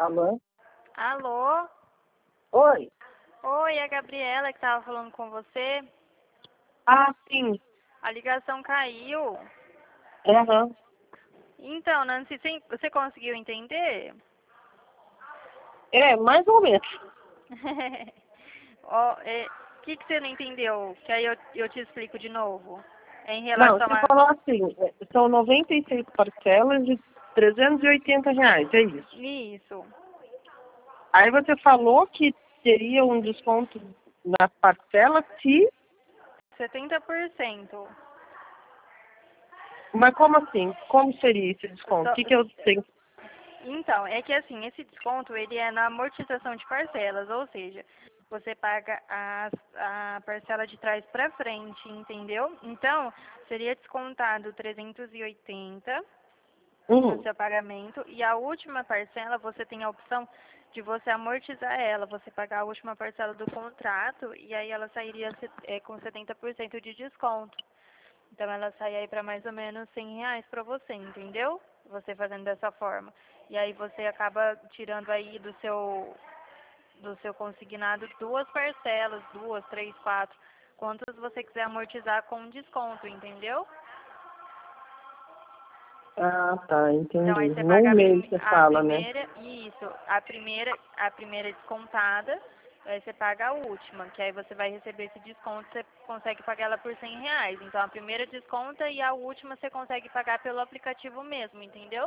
Alô? Alô? Oi? Oi, é a Gabriela que estava falando com você. Ah, sim. A ligação caiu. Aham. Então, Nancy, você conseguiu entender? É, mais ou menos. O que você não entendeu? Que aí eu te explico de novo. É em Não, relação você a... falou assim, são 96 parcelas de R$ 380, é isso. Isso, Aí você falou que teria um desconto na parcela se... 70%. Mas como assim? Como seria esse desconto? O Só- que eu tenho? Então, é que assim, esse desconto, ele é na amortização de parcelas, ou seja, você paga a parcela de trás para frente, entendeu? Então, seria descontado 380 no seu pagamento e a última parcela você tem a opção de você amortizar ela, você pagar a última parcela do contrato e aí ela sairia com 70% de desconto. Então ela sai aí para mais ou menos R$ 100 para você, entendeu? Você fazendo dessa forma. E aí você acaba tirando aí do seu consignado duas parcelas, duas, três, quatro, quantas você quiser amortizar com desconto, entendeu? Ah, tá, Então aí entendi. você Num paga mês você a fala, né? primeira, isso, a primeira descontada, aí você paga a última, que aí você vai receber esse desconto, você consegue pagar ela por R$ 100. Então a primeira desconta e a última você consegue pagar pelo aplicativo mesmo, entendeu?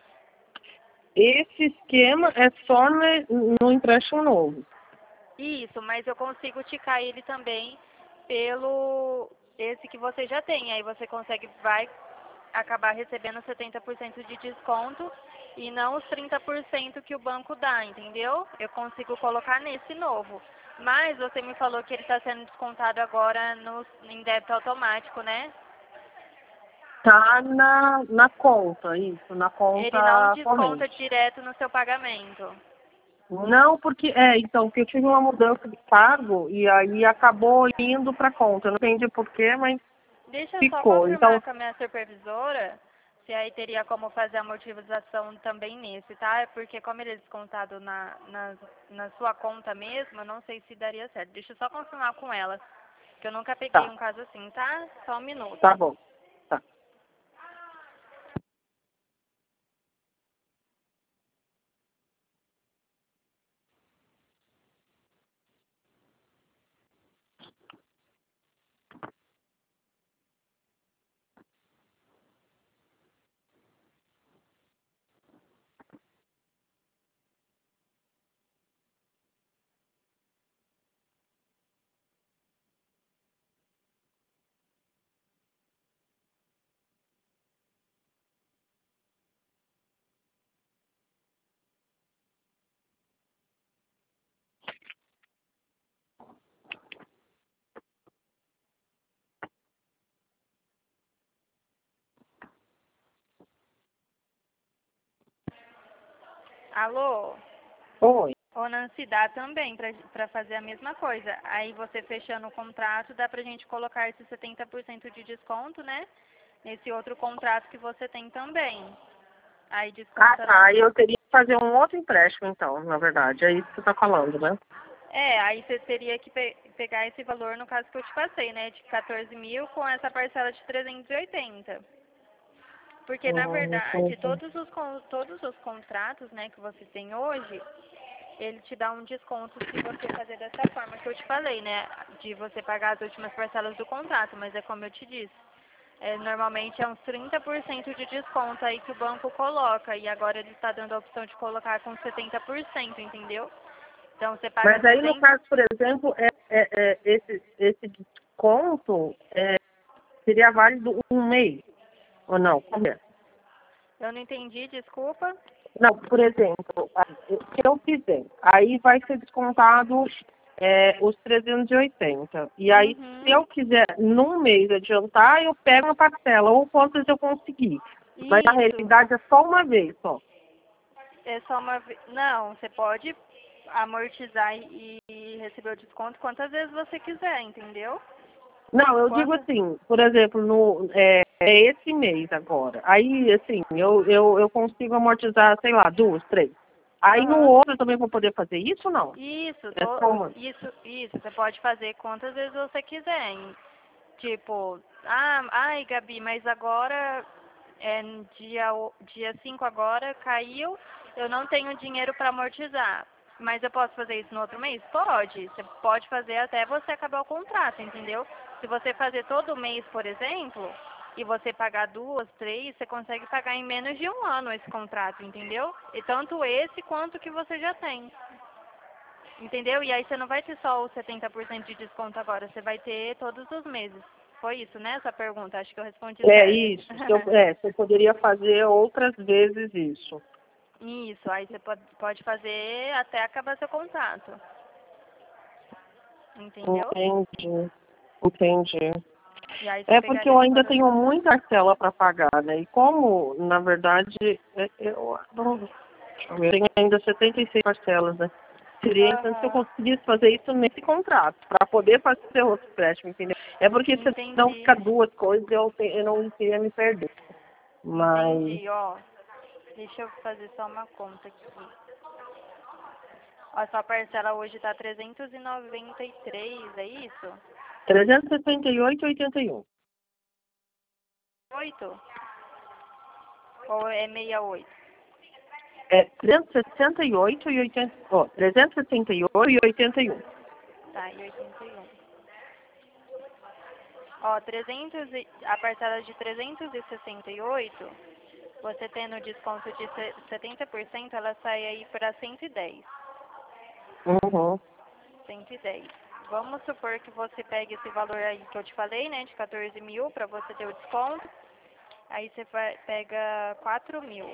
Esse esquema é só no empréstimo novo. Isso, mas eu consigo ticar ele também pelo esse que você já tem. Aí você vai acabar recebendo 70% de desconto e não os 30% que o banco dá, entendeu? Eu consigo colocar nesse novo. Mas você me falou que ele está sendo descontado agora em débito automático, né? Tá na conta, isso, na Ele não conta desconta corrente. direto no seu pagamento. Não, porque eu tive uma mudança de cargo e aí acabou indo para conta. Eu não entendi porquê, mas Deixa eu só ficou. confirmar Então, com a minha supervisora se aí teria como fazer a amortização também nesse, tá? É porque como ele é descontado na sua conta mesmo, eu não sei se daria certo. Deixa eu só confirmar com ela, que eu nunca peguei tá, um caso assim, tá? Só um minuto. tá bom. Tá. Alô? Oi. Ô, Nancy, dá também pra fazer a mesma coisa. Aí você fechando o contrato, dá pra gente colocar esse 70% de desconto, né? Nesse outro contrato que você tem também. Aí Ah, desconta tá. Aí eu teria que fazer um outro empréstimo, então, na verdade. É isso que você tá falando, né? Aí você teria que pegar esse valor, no caso que eu te passei, né? De 14 mil com essa parcela de 380. Porque, na verdade, Entendi. todos os contratos, né, que você tem hoje, ele te dá um desconto se você fazer dessa forma que eu te falei, né? De você pagar as últimas parcelas do contrato, mas é como eu te disse. Normalmente é uns 30% de desconto aí que o banco coloca, e agora ele está dando a opção de colocar com 70%, entendeu? Então você paga Mas aí, no 300. caso, por exemplo, esse desconto seria válido um mês, ou não? Como é? Eu não entendi, desculpa. Não, por exemplo, se eu fizer, aí vai ser descontado os 380. E aí, se Uhum. eu quiser, num mês, adiantar, eu pego uma parcela, ou quantas eu conseguir. Mas na Isso. realidade é só uma vez só. É só uma vez. Não, você pode amortizar e receber o desconto quantas vezes você quiser, entendeu? Não, eu digo Quantas? assim, por exemplo, é esse mês agora. Aí, assim, eu consigo amortizar, sei lá, duas, três. Aí no outro eu também vou poder fazer isso ou não? Isso, É só uma. isso. Você pode fazer quantas vezes você quiser. Hein? Tipo, ai, Gabi, mas agora, dia 5 agora, caiu, eu não tenho dinheiro para amortizar. Mas eu posso fazer isso no outro mês? Pode. Você pode fazer até você acabar o contrato, entendeu? Se você fazer todo mês, por exemplo, e você pagar 2, 3, você consegue pagar em menos de 1 ano esse contrato, entendeu? E tanto esse quanto que você já tem. Entendeu? E aí você não vai ter só os 70% de desconto agora, você vai ter todos os meses. Foi isso, né? Essa pergunta, acho que eu respondi certo. Isso. Você poderia fazer outras vezes isso. Isso, aí você pode fazer até acabar seu contrato. Entendeu? Entendi. E aí você Porque eu ainda tenho valor. muita parcela para pagar, né? E como, na verdade, eu tenho ainda 76 parcelas, né? Seria interessante se eu conseguisse fazer isso nesse contrato, para poder fazer outro empréstimo, entendeu? Porque se não ficar duas coisas, eu não iria me perder. Mas... Entendi, ó. Deixa eu fazer só uma conta aqui. Ó, sua parcela hoje tá 393, é isso? 368,81. 8? Ou é 68? 368,80. 368,81. Tá, e 81. Ó, a parcela de 368, você tendo desconto de 70%, ela sai aí para 110. Uhum. 110. Vamos supor que você pegue esse valor aí que eu te falei, né, de 14 mil, para você ter o desconto. Aí você pega 4 mil.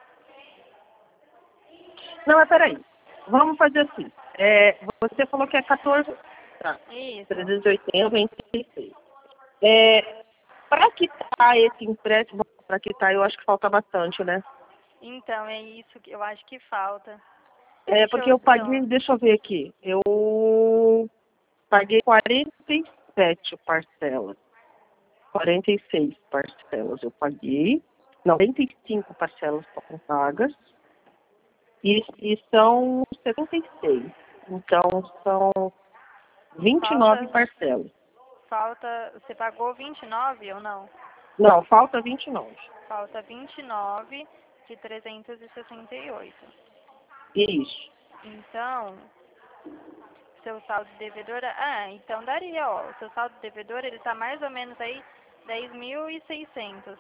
Não, mas peraí. Vamos fazer assim. Você falou que é 14... Tá. Isso. 380, 26. Para quitar esse empréstimo, para quitar, eu acho que falta bastante, né? Então, é isso que eu acho que falta. Porque eu paguei, deixa eu ver aqui. Eu paguei 47 parcelas. 46 parcelas eu paguei. Não, 45 parcelas estão pagas. E são 76. Então, são 29 parcelas. Você pagou 29 ou não? Não, falta 29. Falta 29 de 368. Isso. Então, seu saldo devedor... então daria, ó. O seu saldo devedor, ele tá mais ou menos aí 10.600.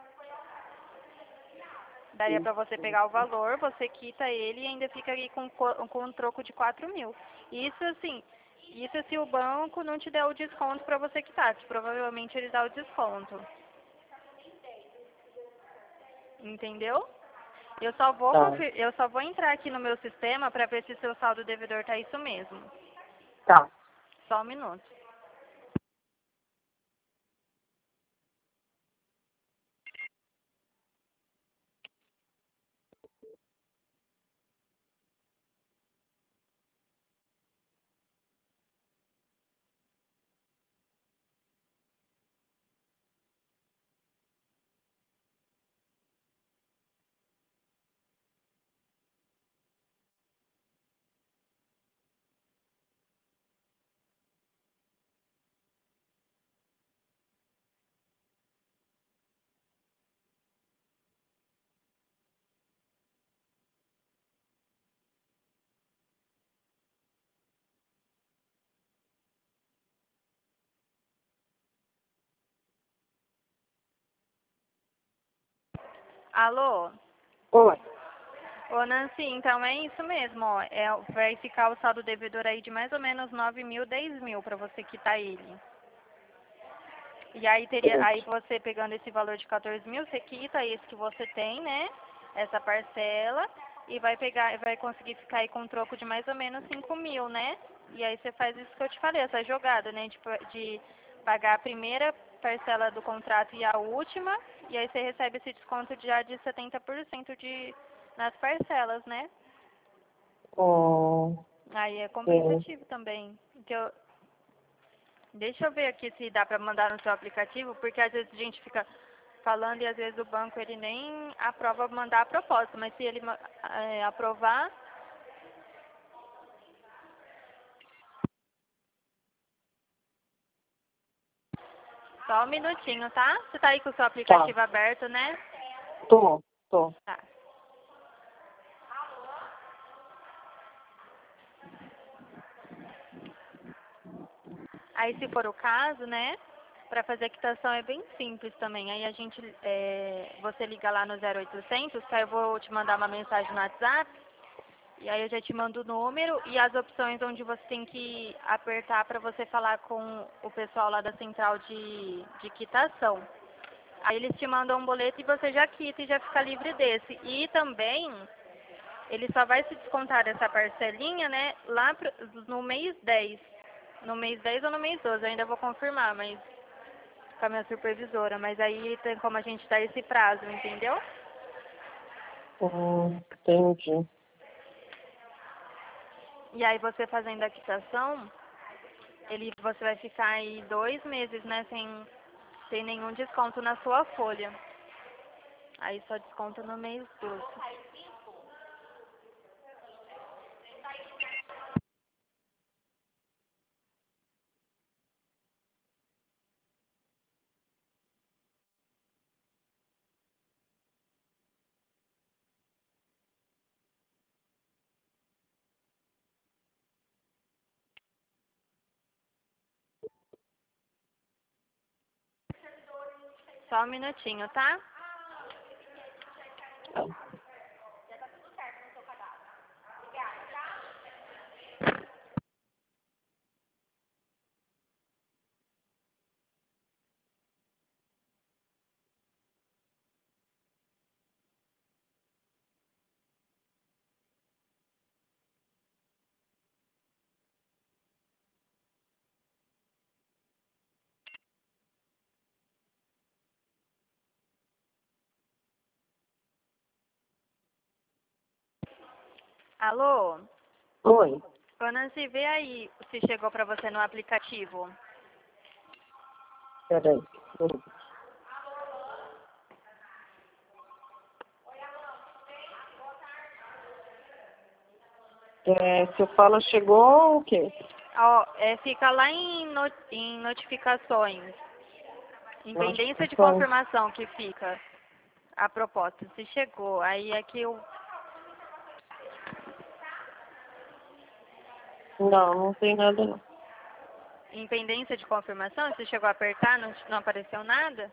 Daria para você pegar o valor, você quita ele e ainda fica aí com um troco de 4 mil. Isso assim, isso se o banco não te der o desconto para você quitar, que provavelmente ele dá o desconto. Entendeu? Eu só vou entrar aqui no meu sistema para ver se seu saldo devedor tá isso mesmo. Tá. Só um minuto. Alô? Oi. Ô, Nancy, então é isso mesmo, ó. Vai ficar o saldo devedor aí de mais ou menos 9 mil, 10 mil para você quitar ele. E aí aí você pegando esse valor de 14 mil, você quita esse que você tem, né? Essa parcela, e vai conseguir ficar aí com um troco de mais ou menos 5 mil, né? E aí você faz isso que eu te falei, essa jogada, né? De pagar a primeira parcela do contrato e a última, e aí você recebe esse desconto já de 70% nas parcelas, né? Aí é compensativo também. Deixa eu ver aqui se dá para mandar no seu aplicativo, porque às vezes a gente fica falando e às vezes o banco ele nem aprova mandar a propósito, mas se ele aprovar, Só um minutinho, tá? Você tá aí com o seu aplicativo aberto, né? Tô. Tá. Aí, se for o caso, né? Para fazer a quitação é bem simples também. Aí você liga lá no 0800, que aí eu vou te mandar uma mensagem no WhatsApp. E aí eu já te mando o número e as opções onde você tem que apertar para você falar com o pessoal lá da central de quitação. Aí eles te mandam um boleto e você já quita e já fica livre desse. E também, ele só vai se descontar essa parcelinha, né, no mês 10. No mês 10 ou no mês 12, eu ainda vou confirmar, mas com a minha supervisora. Mas aí tem como a gente dar esse prazo, entendeu? Entendi. E aí você fazendo a quitação, você vai ficar aí 2 meses, né, sem nenhum desconto na sua folha. Aí só desconta no mês 12. Só um minutinho, tá? Alô? Oi. Ô, Nancy, vê aí se chegou pra você no aplicativo. Peraí. Você fala chegou o quê? Ó, fica lá em notificações. Em pendência de Notificações. confirmação que fica a proposta. Se chegou, aí aqui Não tem nada não. em pendência de confirmação, você chegou a apertar, não apareceu nada?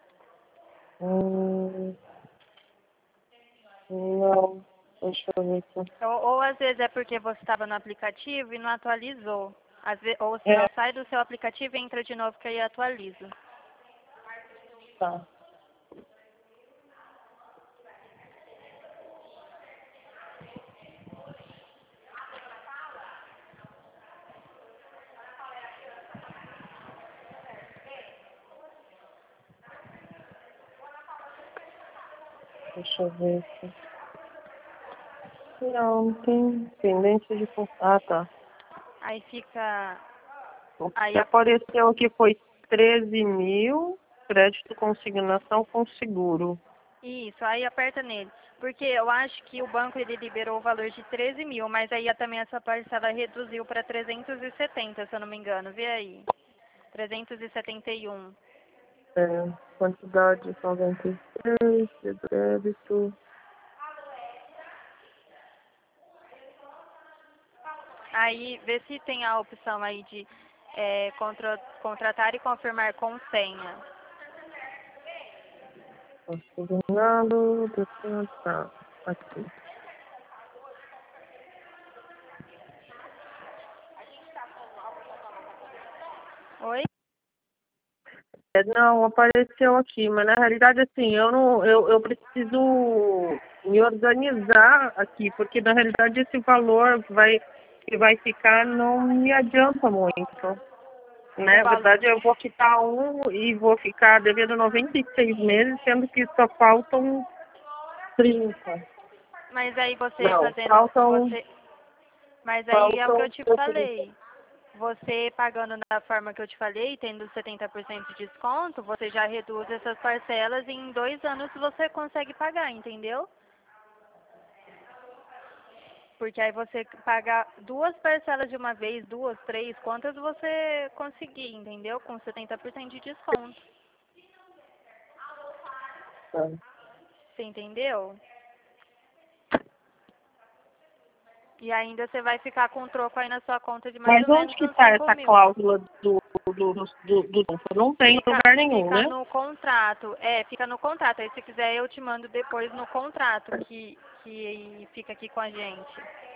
Não. Deixa eu ver aqui. Ou às vezes é porque você estava no aplicativo e não atualizou. Ou se É, não, sai do seu aplicativo e entra de novo que aí atualiza. tá. Deixa eu ver aqui. Não tem pendência de... Ah, tá. Aí fica... O Aí que apareceu aqui foi 13 mil, crédito consignação com seguro. Isso, aí aperta nele. Porque eu acho que o banco ele liberou o valor de 13 mil, mas aí também essa parcela reduziu para 370, se eu não me engano. Vê aí. 371. Quantidade 93, de débito. Aí vê se tem a opção aí de contratar e confirmar com senha. Consignado, tá. Aqui. Oi? Não, apareceu aqui, mas na realidade assim, eu não, eu preciso me organizar aqui, porque na realidade esse valor que vai ficar não me adianta muito. O Né? Na valor. verdade eu vou quitar um e vou ficar devendo 96 meses, sendo que só faltam 30. Mas aí você Não, fazendo. faltam, Mas aí é o que eu faltam te falei. Você pagando da forma que eu te falei, tendo 70% de desconto, você já reduz essas parcelas e em 2 anos você consegue pagar, entendeu? Porque aí você paga 2 parcelas de uma vez, 2, 3, quantas você conseguir, entendeu? Com 70% de desconto. Você entendeu? E ainda você vai ficar com troco aí na sua conta de mais Mas ou onde menos que uns está 5 essa mil. cláusula do não tem em lugar nenhum, Fica né? no contrato. Fica no contrato. Aí se quiser eu te mando depois no contrato que fica aqui com a gente.